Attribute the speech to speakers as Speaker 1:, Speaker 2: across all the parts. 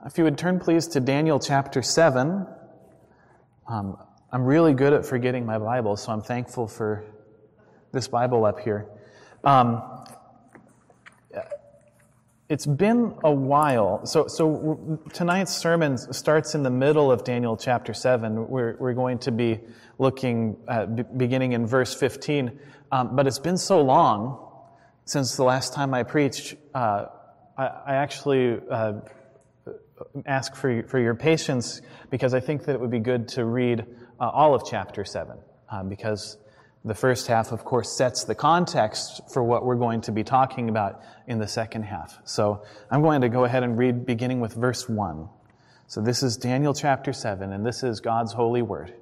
Speaker 1: If you would turn, please, to Daniel chapter 7. I'm really good at forgetting my Bible, so I'm thankful for this Bible up here. It's been a while. So tonight's sermon starts in the middle of Daniel chapter 7. We're going to be looking at beginning in verse 15. But it's been so long since the last time I preached. I actually ask for your patience, because I think that it would be good to read all of chapter 7, because the first half, of course, sets the context for what we're going to be talking about in the second half. So I'm going to go ahead and read beginning with verse 1. So this is Daniel chapter 7, and this is God's holy word.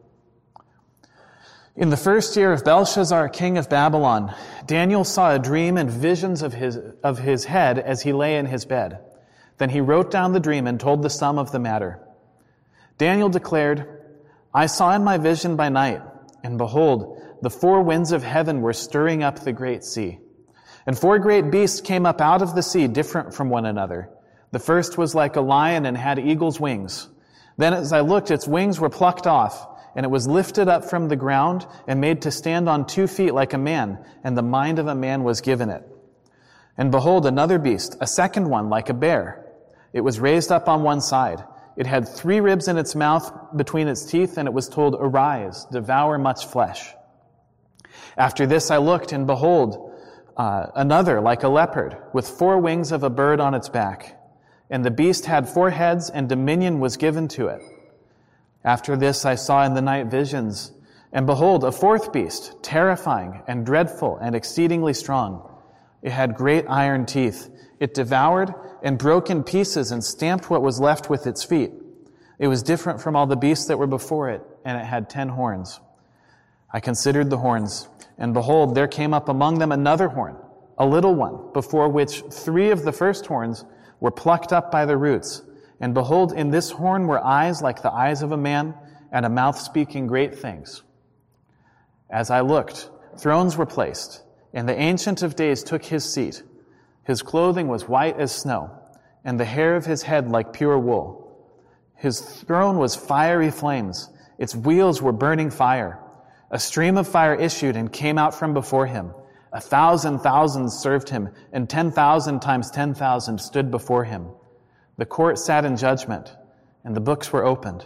Speaker 1: In the first year of Belshazzar, king of Babylon, Daniel saw a dream and visions of his head as he lay in his bed. Then he wrote down the dream and told the sum of the matter. Daniel declared, I saw in my vision by night, and behold, the four winds of heaven were stirring up the great sea. And four great beasts came up out of the sea, different from one another. The first was like a lion and had eagle's wings. Then as I looked, its wings were plucked off, and it was lifted up from the ground and made to stand on 2 feet like a man, and the mind of a man was given it. And behold, another beast, a second one like a bear. It was raised up on one side. It had 3 ribs in its mouth between its teeth, and it was told, Arise, devour much flesh. After this I looked, and behold, another like a leopard, with 4 wings of a bird on its back. And the beast had 4 heads, and dominion was given to it. After this I saw in the night visions, and behold, a 4th beast, terrifying and dreadful and exceedingly strong. It had great iron teeth. It devoured and broke in pieces and stamped what was left with its feet. It was different from all the beasts that were before it, and it had 10 horns. I considered the horns, and behold, there came up among them another horn, a little one, before which 3 of the first horns were plucked up by the roots. And behold, in this horn were eyes like the eyes of a man, and a mouth speaking great things. As I looked, thrones were placed, and the Ancient of Days took his seat. His clothing was white as snow, and the hair of his head like pure wool. His throne was fiery flames. Its wheels were burning fire. A stream of fire issued and came out from before him. 1,000 thousands served him, and 10,000 times 10,000 stood before him. The court sat in judgment, and the books were opened.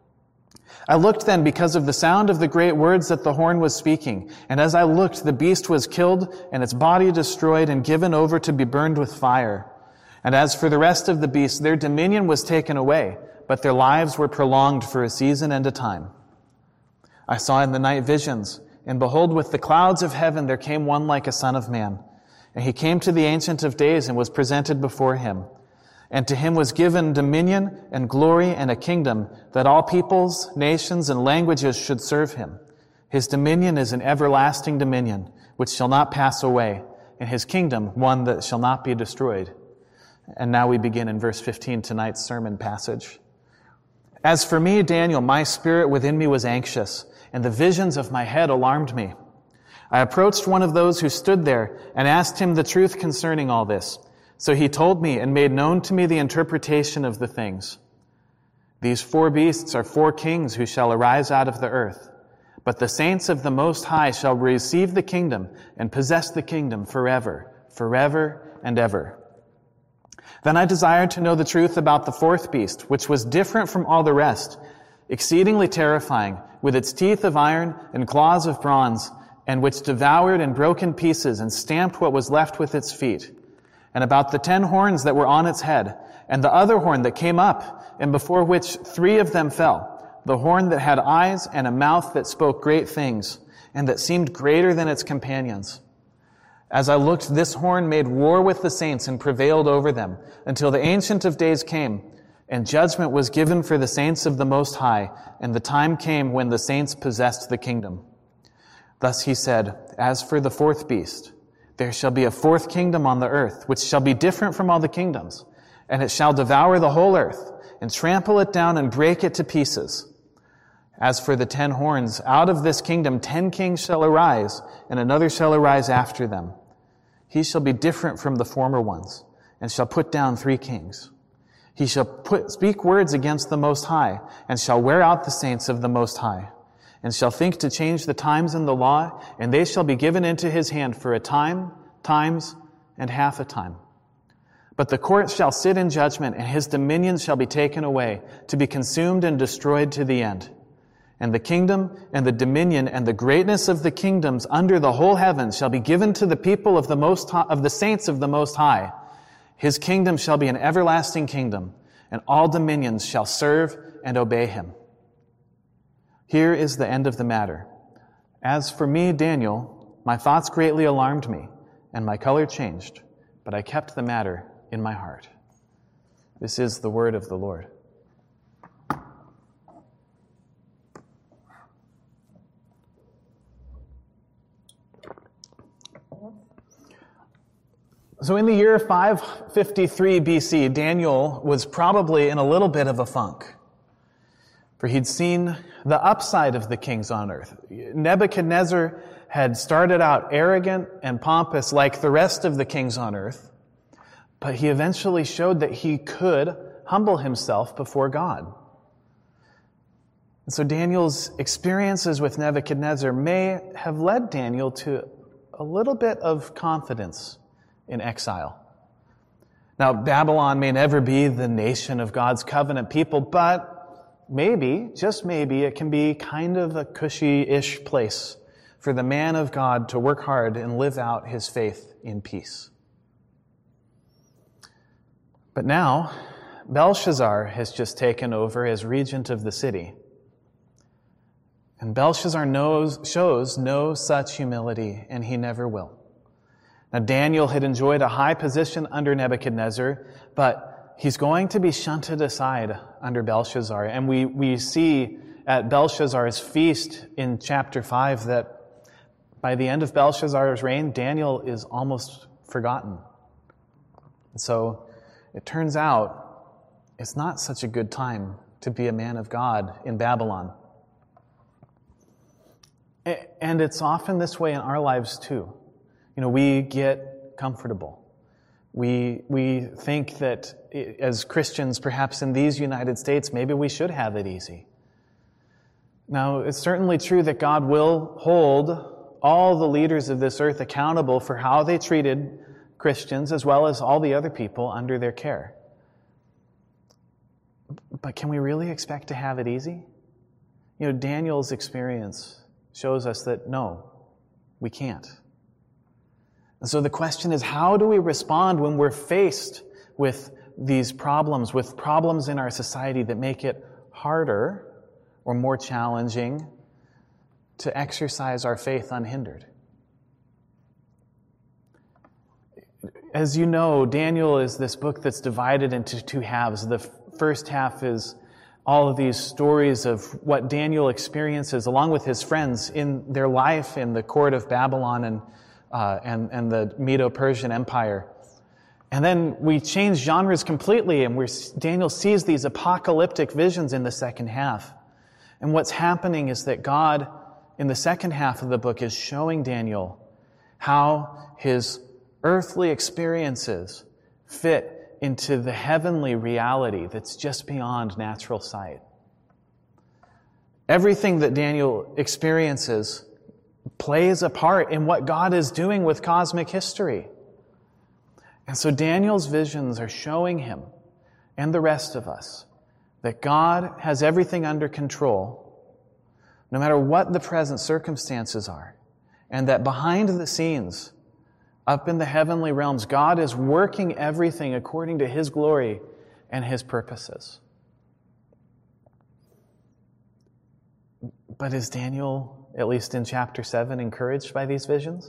Speaker 1: I looked then because of the sound of the great words that the horn was speaking. And as I looked, the beast was killed, and its body destroyed and given over to be burned with fire. And as for the rest of the beasts, their dominion was taken away, but their lives were prolonged for a season and a time. I saw in the night visions, and behold, with the clouds of heaven there came one like a son of man. And he came to the Ancient of Days and was presented before him. And to him was given dominion and glory and a kingdom, that all peoples, nations, and languages should serve him. His dominion is an everlasting dominion, which shall not pass away, and his kingdom one that shall not be destroyed. And now we begin in verse 15, tonight's sermon passage. As for me, Daniel, my spirit within me was anxious, and the visions of my head alarmed me. I approached one of those who stood there and asked him the truth concerning all this. So he told me and made known to me the interpretation of the things. These 4 beasts are 4 kings who shall arise out of the earth. But the saints of the Most High shall receive the kingdom and possess the kingdom forever, forever and ever. Then I desired to know the truth about the 4th beast, which was different from all the rest, exceedingly terrifying, with its teeth of iron and claws of bronze, and which devoured and broke in pieces and stamped what was left with its feet. And about the 10 horns that were on its head, and the other horn that came up, and before which 3 of them fell, the horn that had eyes and a mouth that spoke great things, and that seemed greater than its companions. As I looked, this horn made war with the saints and prevailed over them, until the Ancient of Days came, and judgment was given for the saints of the Most High, and the time came when the saints possessed the kingdom. Thus he said, As for the 4th beast, there shall be a 4th kingdom on the earth, which shall be different from all the kingdoms, and it shall devour the whole earth, and trample it down and break it to pieces. As for the 10 horns, out of this kingdom 10 kings shall arise, and another shall arise after them. He shall be different from the former ones, and shall put down 3 kings. He shall speak words against the Most High, and shall wear out the saints of the Most High, and shall think to change the times and the law, and they shall be given into his hand for a time, times, and half a time. But the court shall sit in judgment, and his dominions shall be taken away, to be consumed and destroyed to the end. And the kingdom and the dominion and the greatness of the kingdoms under the whole heaven shall be given to the people of the saints of the Most High. His kingdom shall be an everlasting kingdom, and all dominions shall serve and obey him. Here is the end of the matter. As for me, Daniel, my thoughts greatly alarmed me, and my color changed, but I kept the matter in my heart. This is the word of the Lord. So in the year 553 BC, Daniel was probably in a little bit of a funk, for he'd seen the upside of the kings on earth. Nebuchadnezzar had started out arrogant and pompous like the rest of the kings on earth, but he eventually showed that he could humble himself before God. And so Daniel's experiences with Nebuchadnezzar may have led Daniel to a little bit of confidence in exile. Now, Babylon may never be the nation of God's covenant people, but maybe, just maybe, it can be kind of a cushy-ish place for the man of God to work hard and live out his faith in peace. But now, Belshazzar has just taken over as regent of the city. And Belshazzar shows no such humility, and he never will. Now, Daniel had enjoyed a high position under Nebuchadnezzar, but he's going to be shunted aside under Belshazzar. And we see at Belshazzar's feast in chapter 5 that by the end of Belshazzar's reign, Daniel is almost forgotten. And so it turns out it's not such a good time to be a man of God in Babylon. And it's often this way in our lives too. You know, we get comfortable. We think that as Christians, perhaps in these United States, maybe we should have it easy. Now, it's certainly true that God will hold all the leaders of this earth accountable for how they treated Christians as well as all the other people under their care. But can we really expect to have it easy? You know, Daniel's experience shows us that no, we can't. And so the question is, how do we respond when we're faced with these problems, with problems in our society that make it harder or more challenging to exercise our faith unhindered? As you know, Daniel is this book that's divided into two halves. The first half is all of these stories of what Daniel experiences along with his friends in their life in the court of Babylon and the Medo-Persian Empire. And then we change genres completely, and Daniel sees these apocalyptic visions in the second half. And what's happening is that God, in the second half of the book, is showing Daniel how his earthly experiences fit into the heavenly reality that's just beyond natural sight. Everything that Daniel experiences plays a part in what God is doing with cosmic history. And so Daniel's visions are showing him and the rest of us that God has everything under control, no matter what the present circumstances are, and that behind the scenes, up in the heavenly realms, God is working everything according to His glory and His purposes. But is Daniel, at least in chapter 7, encouraged by these visions?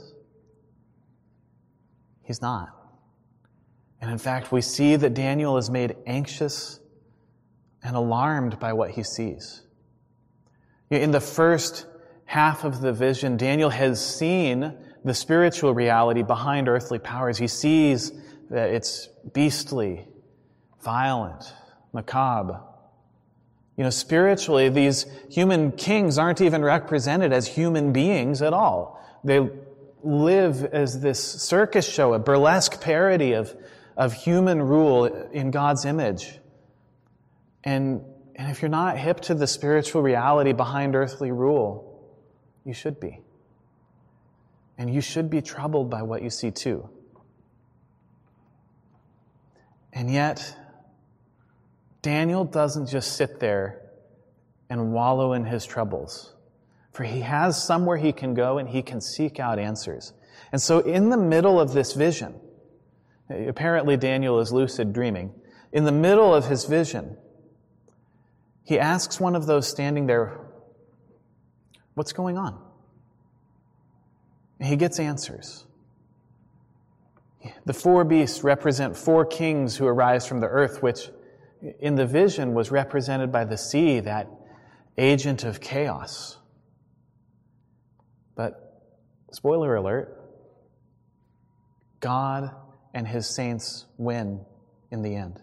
Speaker 1: He's not. And in fact, we see that Daniel is made anxious and alarmed by what he sees. In the first half of the vision, Daniel has seen the spiritual reality behind earthly powers. He sees that it's beastly, violent, macabre. Spiritually, these human kings aren't even represented as human beings at all. They live as this circus show, a burlesque parody of human rule in God's image. And if you're not hip to the spiritual reality behind earthly rule, you should be. And you should be troubled by what you see too. And yet, Daniel doesn't just sit there and wallow in his troubles. For he has somewhere he can go and he can seek out answers. And so in the middle of this vision, apparently Daniel is lucid dreaming, in the middle of his vision, he asks one of those standing there, "What's going on?" And he gets answers. The four beasts represent four kings who arise from the earth, which in the vision was represented by the sea, that agent of chaos. But, spoiler alert, God and his saints win in the end.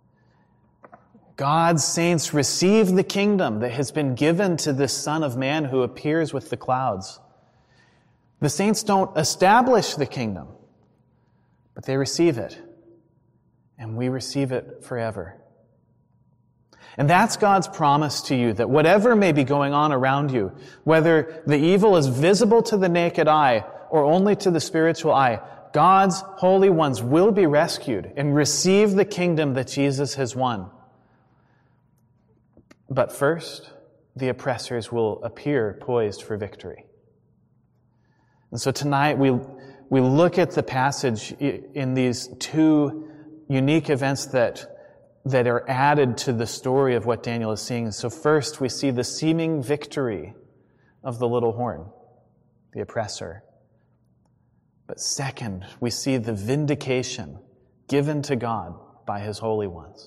Speaker 1: God's saints receive the kingdom that has been given to this Son of Man who appears with the clouds. The saints don't establish the kingdom, but they receive it. And we receive it forever. And that's God's promise to you, that whatever may be going on around you, whether the evil is visible to the naked eye or only to the spiritual eye, God's holy ones will be rescued and receive the kingdom that Jesus has won. But first, the oppressors will appear poised for victory. And so tonight we look at the passage in these two unique events that are added to the story of what Daniel is seeing. So first, we see the seeming victory of the little horn, the oppressor. But second, we see the vindication given to God by his holy ones.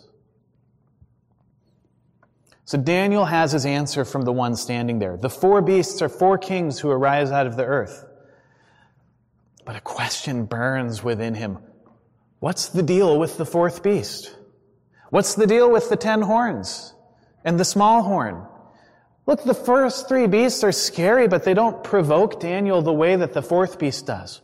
Speaker 1: So Daniel has his answer from the one standing there. The four beasts are four kings who arise out of the earth. But a question burns within him. What's the deal with the fourth beast? What's the deal with the 10 horns and the small horn? Look, the first three beasts are scary, but they don't provoke Daniel the way that the fourth beast does.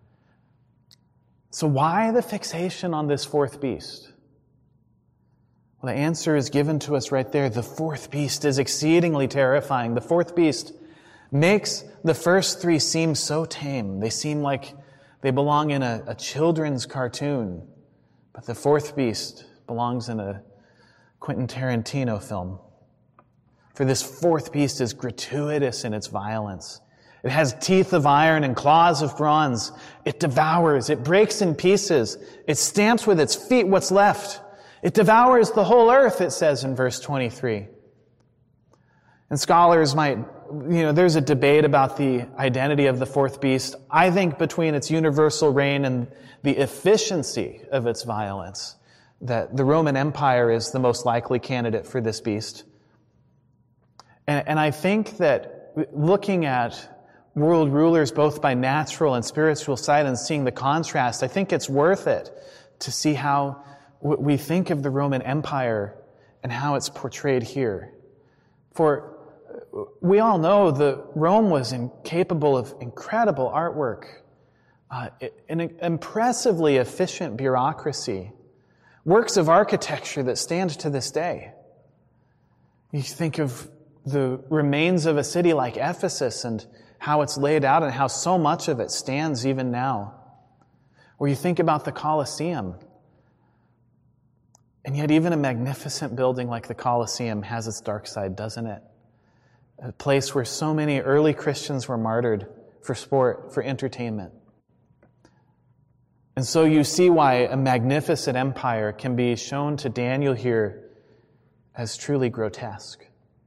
Speaker 1: So why the fixation on this fourth beast? Well, the answer is given to us right there. The fourth beast is exceedingly terrifying. The fourth beast makes the first three seem so tame. They seem like they belong in a children's cartoon. But the fourth beast belongs in a Quentin Tarantino film. For this fourth beast is gratuitous in its violence. It has teeth of iron and claws of bronze. It devours. It breaks in pieces. It stamps with its feet what's left. It devours the whole earth, it says in verse 23. And scholars might, there's a debate about the identity of the fourth beast. I think between its universal reign and the efficiency of its violence, that the Roman Empire is the most likely candidate for this beast. And I think that looking at world rulers both by natural and spiritual sight and seeing the contrast, I think it's worth it to see how we think of the Roman Empire and how it's portrayed here. For we all know that Rome was capable of incredible artwork, an impressively efficient bureaucracy, works of architecture that stand to this day. You think of the remains of a city like Ephesus and how it's laid out and how so much of it stands even now. Or you think about the Colosseum. And yet even a magnificent building like the Colosseum has its dark side, doesn't it? A place where so many early Christians were martyred for sport, for entertainment. And so you see why a magnificent empire can be shown to Daniel here as truly grotesque.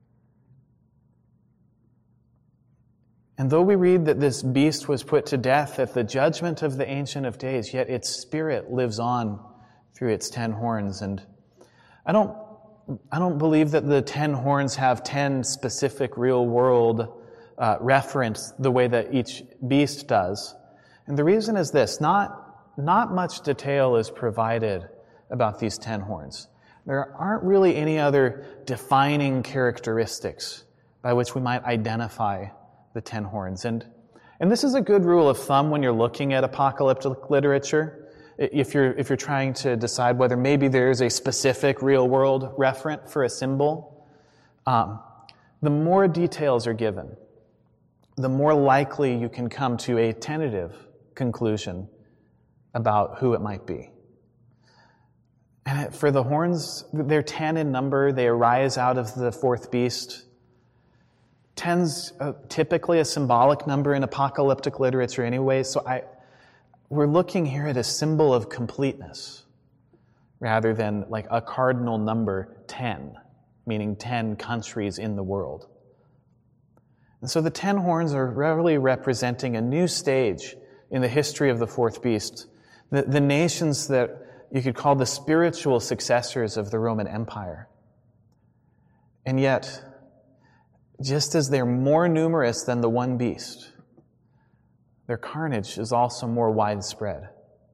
Speaker 1: And though we read that this beast was put to death at the judgment of the Ancient of Days, yet its spirit lives on through its 10 horns. And I don't believe that the 10 horns have 10 specific real world reference the way that each beast does. And the reason is this, not much detail is provided about these 10 horns. There aren't really any other defining characteristics by which we might identify the 10 horns. And this is a good rule of thumb when you're looking at apocalyptic literature. if you're trying to decide whether maybe there is a specific real-world referent for a symbol, the more details are given, the more likely you can come to a tentative conclusion about who it might be. And for the horns, they're 10 in number. They arise out of the fourth beast. 10's typically a symbolic number in apocalyptic literature anyway, so we're looking here at a symbol of completeness rather than like a cardinal number 10, meaning 10 countries in the world. And so the 10 horns are really representing a new stage in the history of the fourth beast. The nations that you could call the spiritual successors of the Roman Empire. And yet, just as they're more numerous than the one beast, their carnage is also more widespread.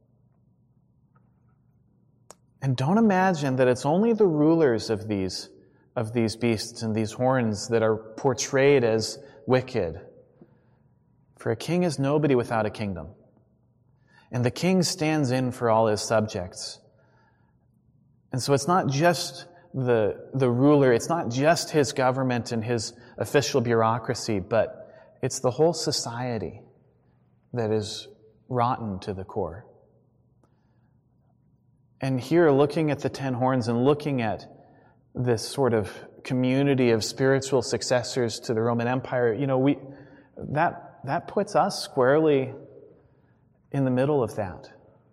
Speaker 1: And don't imagine that it's only the rulers of these beasts and these horns that are portrayed as wicked. For a king is nobody without a kingdom. And the king stands in for all his subjects. And so it's not just the ruler, it's not just his government and his official bureaucracy, but it's the whole society that is rotten to the core. And here, looking at the 10 horns and looking at this sort of community of spiritual successors to the Roman Empire, that puts us squarely in the middle of that.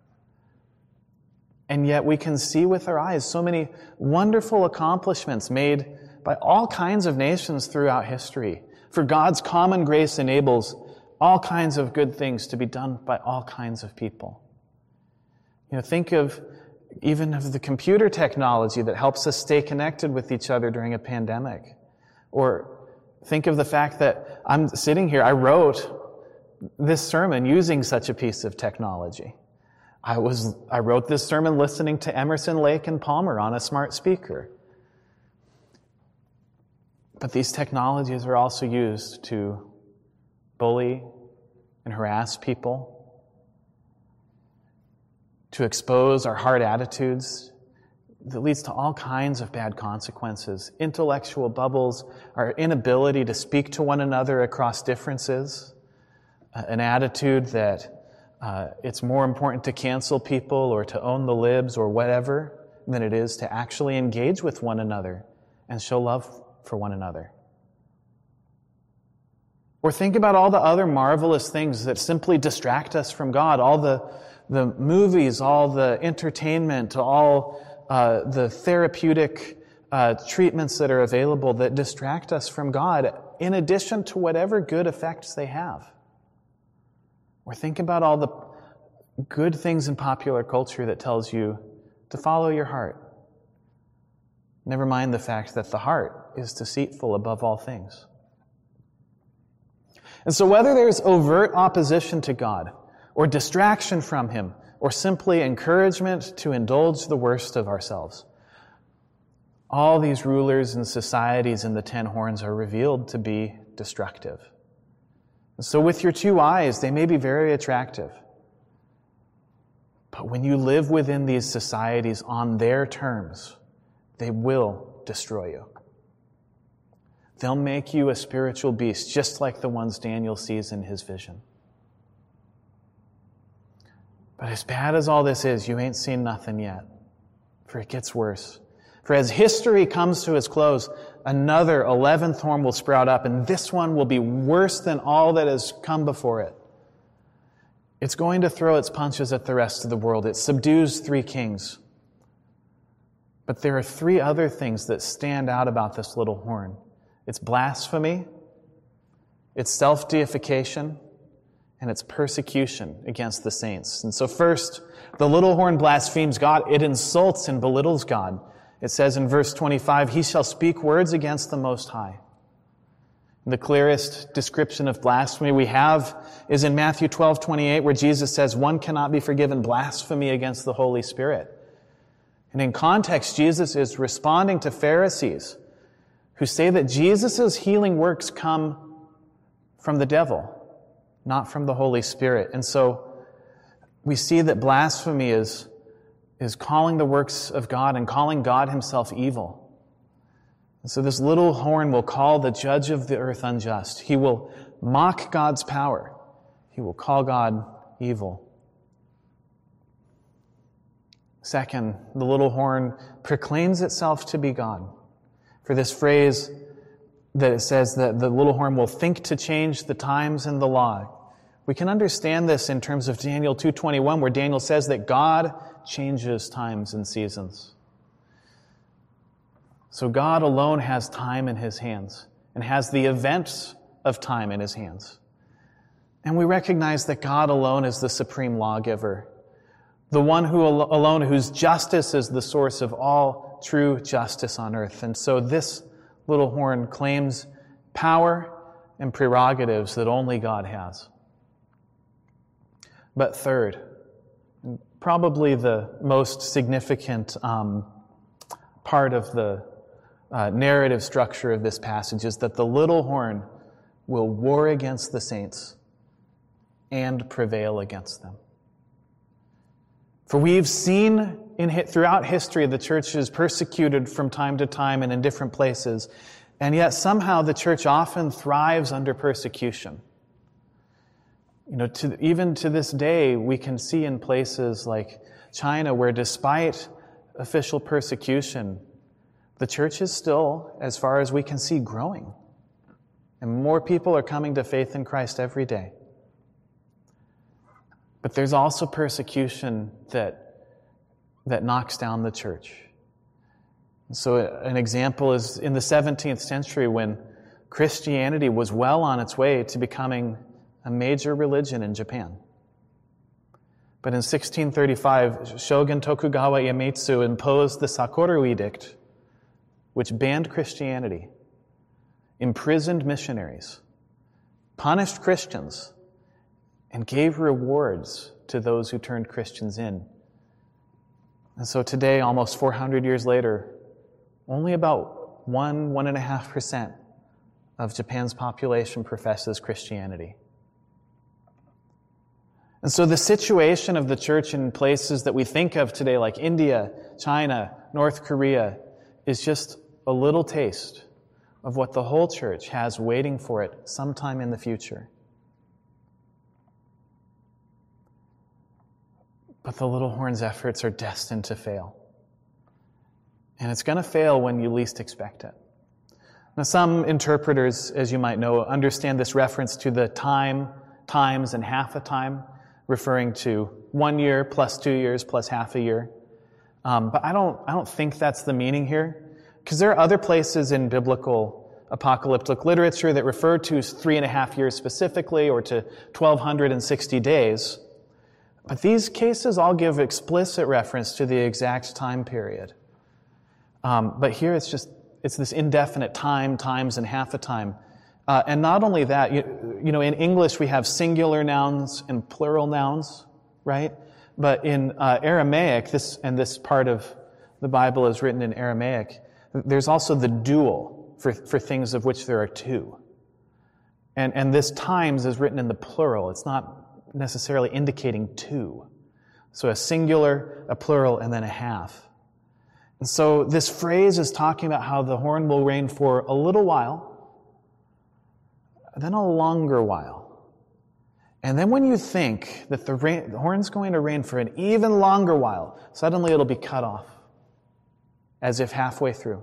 Speaker 1: And yet we can see with our eyes so many wonderful accomplishments made by all kinds of nations throughout history. For God's common grace enables all kinds of good things to be done by all kinds of people. Think of even of the computer technology that helps us stay connected with each other during a pandemic. Or think of the fact that I'm sitting here, I wrote this sermon using such a piece of technology. I wrote this sermon listening to Emerson, Lake, and Palmer on a smart speaker. But these technologies are also used to bully and harass people, to expose our hard attitudes that leads to all kinds of bad consequences. Intellectual bubbles, our inability to speak to one another across differences, an attitude that it's more important to cancel people or to own the libs or whatever than it is to actually engage with one another and show love for one another. Or think about all the other marvelous things that simply distract us from God, all the movies, all the entertainment, all the therapeutic treatments that are available that distract us from God, in addition to whatever good effects they have. Or think about all the good things in popular culture that tells you to follow your heart. Never mind the fact that the heart is deceitful above all things. And so whether there's overt opposition to God, or distraction from Him, or simply encouragement to indulge the worst of ourselves, all these rulers and societies in the 10 horns are revealed to be destructive. So with your 2 eyes, they may be very attractive. But when you live within these societies on their terms, they will destroy you. They'll make you a spiritual beast, just like the ones Daniel sees in his vision. But as bad as all this is, you ain't seen nothing yet, for it gets worse. For as history comes to its close, another 11th horn will sprout up, and this one will be worse than all that has come before it. It's going to throw its punches at the rest of the world. It subdues 3 kings. But there are 3 other things that stand out about this little horn. It's blasphemy, it's self-deification, and it's persecution against the saints. And so first, the little horn blasphemes God. It insults and belittles God. It says in verse 25, "He shall speak words against the Most High." The clearest description of blasphemy we have is in Matthew 12:28, where Jesus says, "One cannot be forgiven blasphemy against the Holy Spirit." And in context, Jesus is responding to Pharisees who say that Jesus' healing works come from the devil, not from the Holy Spirit. And so we see that blasphemy is calling the works of God and calling God himself evil. And so this little horn will call the judge of the earth unjust. He will mock God's power. He will call God evil. Second, the little horn proclaims itself to be God. For this phrase that it says that the little horn will think to change the times and the law, we can understand this in terms of Daniel 2:21, where Daniel says that God changes times and seasons. So God alone has time in his hands and has the events of time in his hands. And we recognize that God alone is the supreme lawgiver, the one alone whose justice is the source of all true justice on earth. And so this little horn claims power and prerogatives that only God has. But third, probably the most significant part of the narrative structure of this passage is that the little horn will war against the saints and prevail against them. For we've seen throughout history the church is persecuted from time to time and in different places, and yet somehow the church often thrives under persecution. Even to this day, we can see in places like China where despite official persecution, the church is still, as far as we can see, growing. And more people are coming to faith in Christ every day. But there's also persecution that knocks down the church. So an example is in the 17th century when Christianity was well on its way to becoming a major religion in Japan. But in 1635, Shogun Tokugawa Iemitsu imposed the Sakura Edict, which banned Christianity, imprisoned missionaries, punished Christians, and gave rewards to those who turned Christians in. And so today, almost 400 years later, only about 1.5% of Japan's population professes Christianity. And so the situation of the church in places that we think of today, like India, China, North Korea, is just a little taste of what the whole church has waiting for it sometime in the future. But the little horn's efforts are destined to fail. And it's going to fail when you least expect it. Now, some interpreters, as you might know, understand this reference to the times, and half a time, referring to 1 year plus 2 years plus half a year. But I don't think that's the meaning here, because there are other places in biblical apocalyptic literature that refer to 3.5 years specifically, or to 1,260 days. But these cases all give explicit reference to the exact time period. But here it's this indefinite times, and half a time. And not only that, in English we have singular nouns and plural nouns, right? But in Aramaic, this part of the Bible is written in Aramaic, there's also the dual for things of which there are two. And this times is written in the plural. It's not necessarily indicating two. So a singular, a plural, and then a half. And so this phrase is talking about how the horn will reign for a little while, then a longer while. And then when you think that the horn's going to reign for an even longer while, suddenly it'll be cut off, as if halfway through.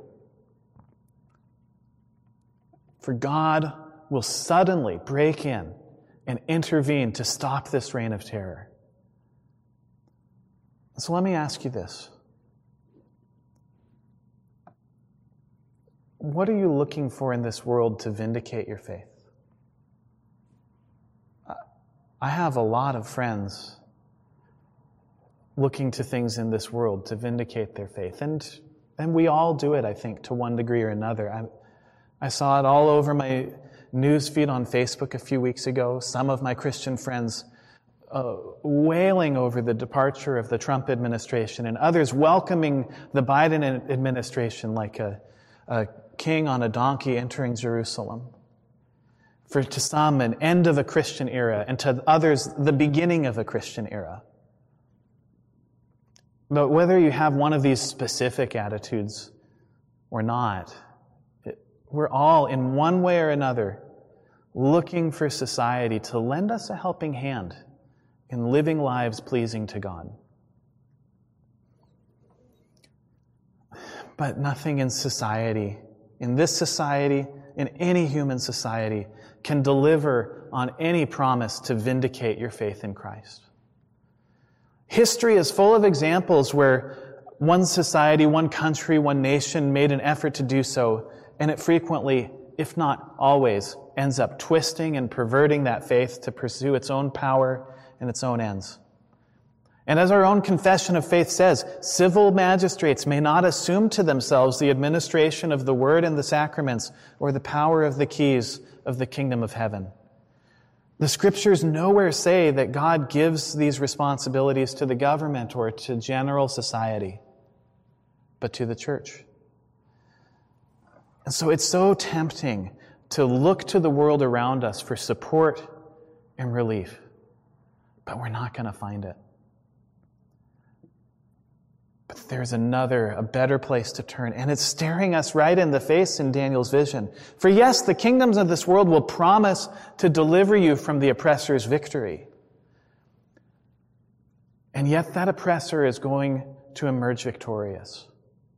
Speaker 1: For God will suddenly break in and intervene to stop this reign of terror. So let me ask you this. What are you looking for in this world to vindicate your faith? I have a lot of friends looking to things in this world to vindicate their faith. And we all do it, I think, to one degree or another. I saw it all over my news feed on Facebook a few weeks ago. Some of my Christian friends wailing over the departure of the Trump administration, and others welcoming the Biden administration like a king on a donkey entering Jerusalem. For to some, an end of a Christian era, and to others, the beginning of a Christian era. But whether you have one of these specific attitudes or not, we're all, in one way or another, looking for society to lend us a helping hand in living lives pleasing to God. But nothing in society, in this society, in any human society, can deliver on any promise to vindicate your faith in Christ. History is full of examples where one society, one country, one nation made an effort to do so, and it frequently, if not always, ends up twisting and perverting that faith to pursue its own power and its own ends. And as our own confession of faith says, civil magistrates may not assume to themselves the administration of the word and the sacraments or the power of the keys of the kingdom of heaven. The scriptures nowhere say that God gives these responsibilities to the government or to general society, but to the church. And so it's so tempting to look to the world around us for support and relief, but we're not going to find it. But there's a better place to turn, and it's staring us right in the face in Daniel's vision. For yes, the kingdoms of this world will promise to deliver you from the oppressor's victory. And yet that oppressor is going to emerge victorious.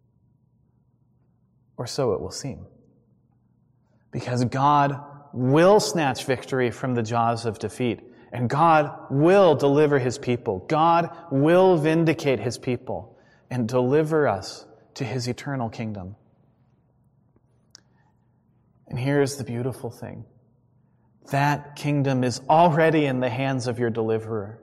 Speaker 1: Or so it will seem. Because God will snatch victory from the jaws of defeat, and God will deliver His people. God will vindicate His people and deliver us to His eternal kingdom. And here's the beautiful thing. That kingdom is already in the hands of your deliverer.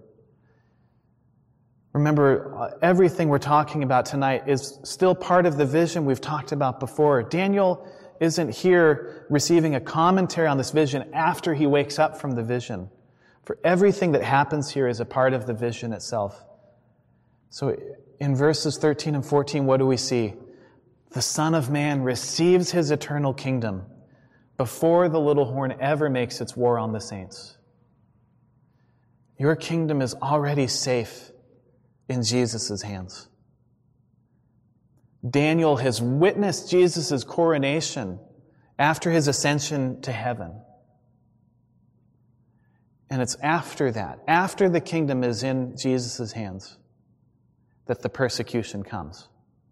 Speaker 1: Remember, everything we're talking about tonight is still part of the vision we've talked about before. Daniel isn't here receiving a commentary on this vision after he wakes up from the vision. For everything that happens here is a part of the vision itself. So in verses 13 and 14, what do we see? The Son of Man receives His eternal kingdom before the little horn ever makes its war on the saints. Your kingdom is already safe in Jesus' hands. Daniel has witnessed Jesus' coronation after His ascension to heaven. And it's after that, after the kingdom is in Jesus' hands, that the persecution comes.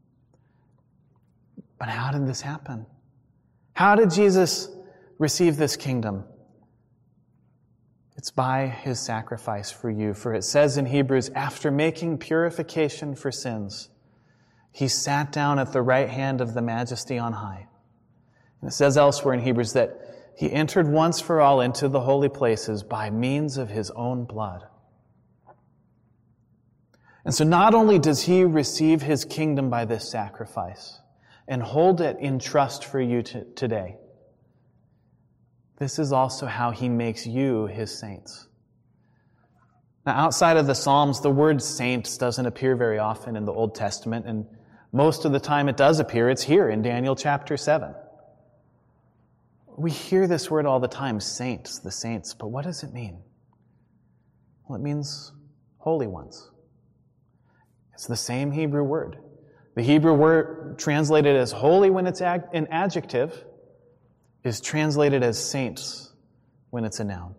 Speaker 1: But how did this happen? How did Jesus receive this kingdom? It's by His sacrifice for you. For it says in Hebrews, after making purification for sins, He sat down at the right hand of the Majesty on high. And it says elsewhere in Hebrews that He entered once for all into the holy places by means of His own blood. And so not only does He receive His kingdom by this sacrifice and hold it in trust for you today, this is also how He makes you His saints. Now, outside of the Psalms, the word saints doesn't appear very often in the Old Testament, and most of the time it does appear, it's here in Daniel chapter 7. We hear this word all the time, saints, the saints, but what does it mean? Well, it means holy ones. It's the same Hebrew word. The Hebrew word translated as holy when it's an adjective is translated as saints when it's a noun.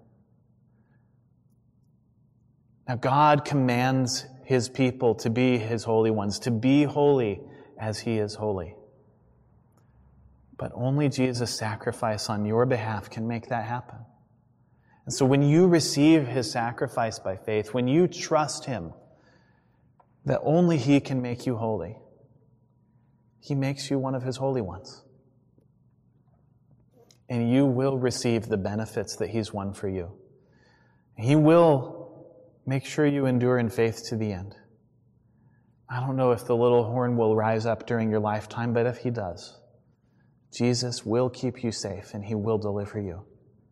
Speaker 1: Now, God commands His people to be His holy ones, to be holy as He is holy. But only Jesus' sacrifice on your behalf can make that happen. And so when you receive His sacrifice by faith, when you trust Him, that only He can make you holy, He makes you one of His holy ones. And you will receive the benefits that He's won for you. He will make sure you endure in faith to the end. I don't know if the little horn will rise up during your lifetime, but if He does, Jesus will keep you safe and He will deliver you.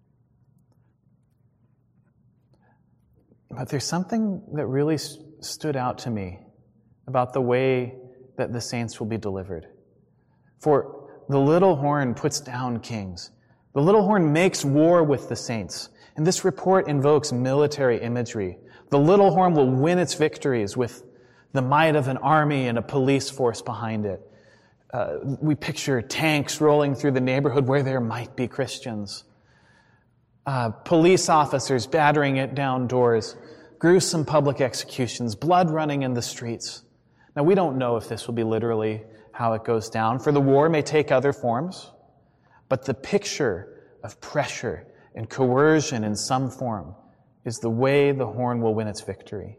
Speaker 1: But there's something that really stood out to me about the way that the saints will be delivered. For the little horn puts down kings. The little horn makes war with the saints. And this report invokes military imagery. The little horn will win its victories with the might of an army and a police force behind it. We picture tanks rolling through the neighborhood where there might be Christians. Police officers battering it down doors, gruesome public executions, blood running in the streets. Now, we don't know if this will be literally how it goes down, for the war may take other forms, but the picture of pressure and coercion in some form is the way the horn will win its victory.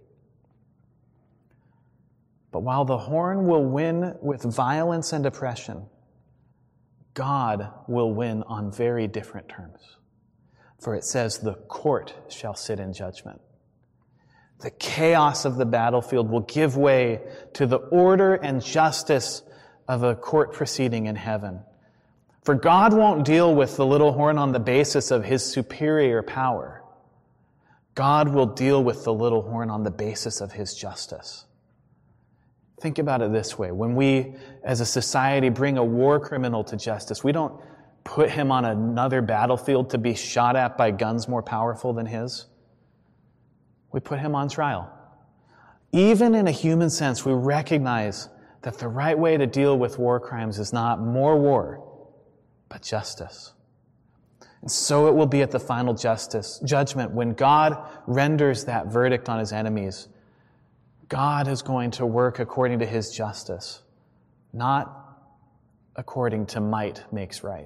Speaker 1: But while the horn will win with violence and oppression, God will win on very different terms. For it says, the court shall sit in judgment. The chaos of the battlefield will give way to the order and justice of a court proceeding in heaven. For God won't deal with the little horn on the basis of his superior power. God will deal with the little horn on the basis of his justice. Think about it this way. When we, as a society, bring a war criminal to justice, we don't put him on another battlefield to be shot at by guns more powerful than his. We put him on trial. Even in a human sense, we recognize that the right way to deal with war crimes is not more war, but justice. And so it will be at the final judgment when God renders that verdict on his enemies. God is going to work according to his justice, not according to might makes right.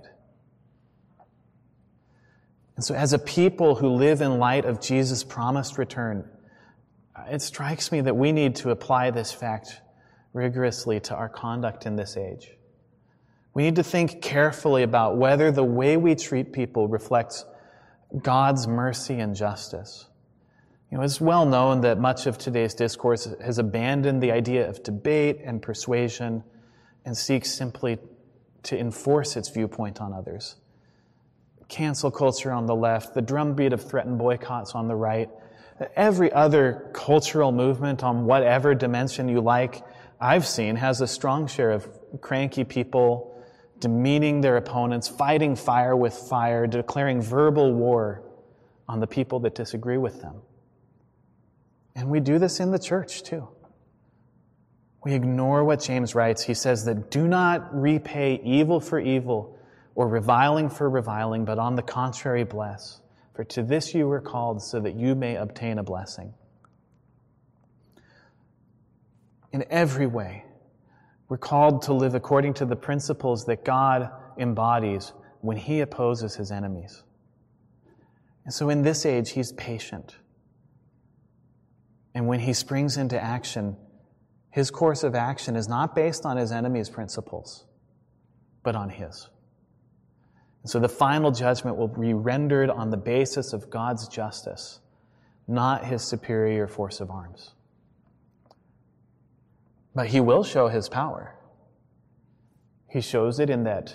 Speaker 1: And so as a people who live in light of Jesus' promised return, it strikes me that we need to apply this fact rigorously to our conduct in this age. We need to think carefully about whether the way we treat people reflects God's mercy and justice. It's well known that much of today's discourse has abandoned the idea of debate and persuasion and seeks simply to enforce its viewpoint on others. Cancel culture on the left, the drumbeat of threatened boycotts on the right, every other cultural movement on whatever dimension you like, I've seen has a strong share of cranky people demeaning their opponents, fighting fire with fire, declaring verbal war on the people that disagree with them. And we do this in the church too. We ignore what James writes. He says that do not repay evil for evil or reviling for reviling, but on the contrary bless. For to this you were called so that you may obtain a blessing. In every way, we're called to live according to the principles that God embodies when he opposes his enemies. And so in this age, he's patient. And when he springs into action, his course of action is not based on his enemy's principles, but on his. And so the final judgment will be rendered on the basis of God's justice, not his superior force of arms. But he will show his power. He shows it in that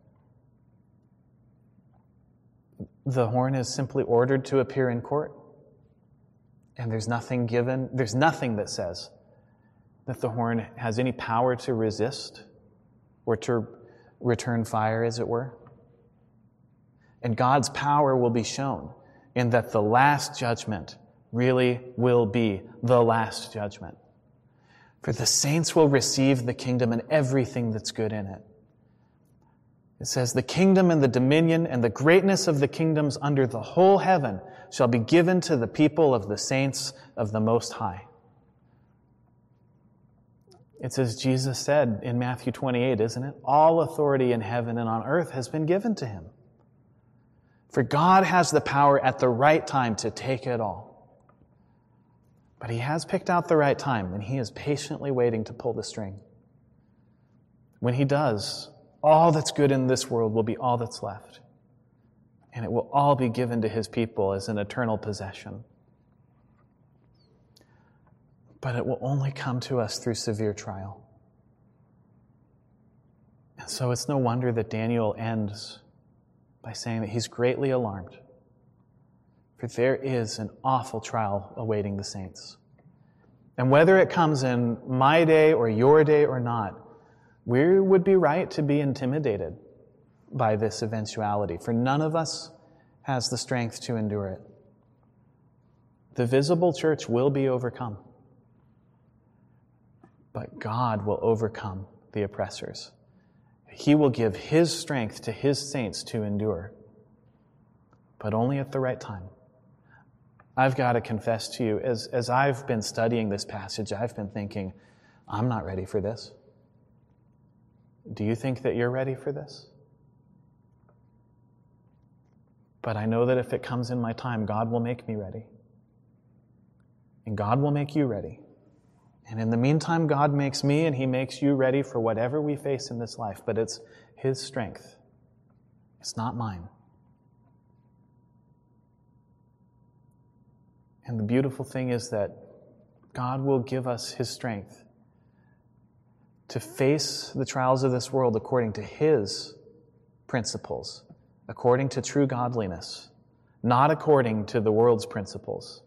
Speaker 1: the horn is simply ordered to appear in court. And there's nothing that says that the horn has any power to resist or to return fire, as it were. And God's power will be shown in that the last judgment really will be the last judgment. For the saints will receive the kingdom and everything that's good in it. It says, the kingdom and the dominion and the greatness of the kingdoms under the whole heaven shall be given to the people of the saints of the Most High. It's as Jesus said in Matthew 28, isn't it? All authority in heaven and on earth has been given to him. For God has the power at the right time to take it all. But he has picked out the right time, and he is patiently waiting to pull the string. When he does, all that's good in this world will be all that's left. And it will all be given to his people as an eternal possession. But it will only come to us through severe trial. And so it's no wonder that Daniel ends by saying that he's greatly alarmed. For there is an awful trial awaiting the saints. And whether it comes in my day or your day or not, we would be right to be intimidated by this eventuality, for none of us has the strength to endure it. The visible church will be overcome. but God will overcome the oppressors. He will give His strength to His saints to endure, but only at the right time. I've got to confess to you, as I've been studying this passage, I've been thinking, I'm not ready for this. Do you think that you're ready for this? But I know that if it comes in my time, God will make me ready. And God will make you ready. And in the meantime, God makes me and He makes you ready for whatever we face in this life. But it's His strength. It's not mine. And the beautiful thing is that God will give us His strength to face the trials of this world according to His principles, according to true godliness, not according to the world's principles.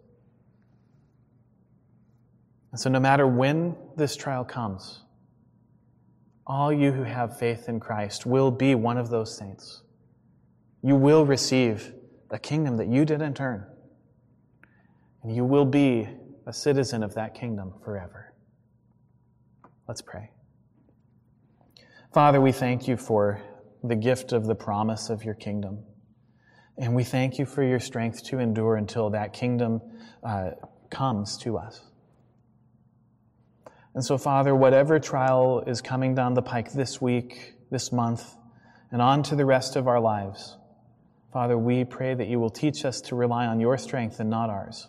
Speaker 1: And so no matter when this trial comes, all you who have faith in Christ will be one of those saints. You will receive a kingdom that you didn't earn. And you will be a citizen of that kingdom forever. Let's pray. Father, we thank you for the gift of the promise of your kingdom. And we thank you for your strength to endure until that kingdom comes to us. And so, Father, whatever trial is coming down the pike this week, this month, and on to the rest of our lives, Father, we pray that you will teach us to rely on your strength and not ours.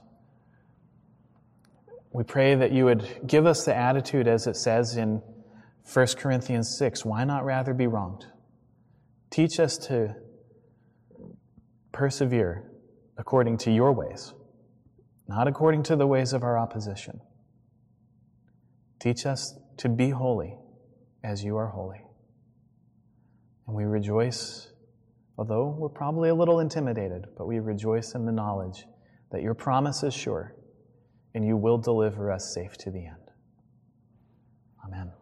Speaker 1: We pray that you would give us the attitude, as it says in 1 Corinthians 6, why not rather be wronged? Teach us to persevere according to your ways, not according to the ways of our opposition. Teach us to be holy as you are holy. And we rejoice, although we're probably a little intimidated, but we rejoice in the knowledge that your promise is sure and you will deliver us safe to the end. Amen.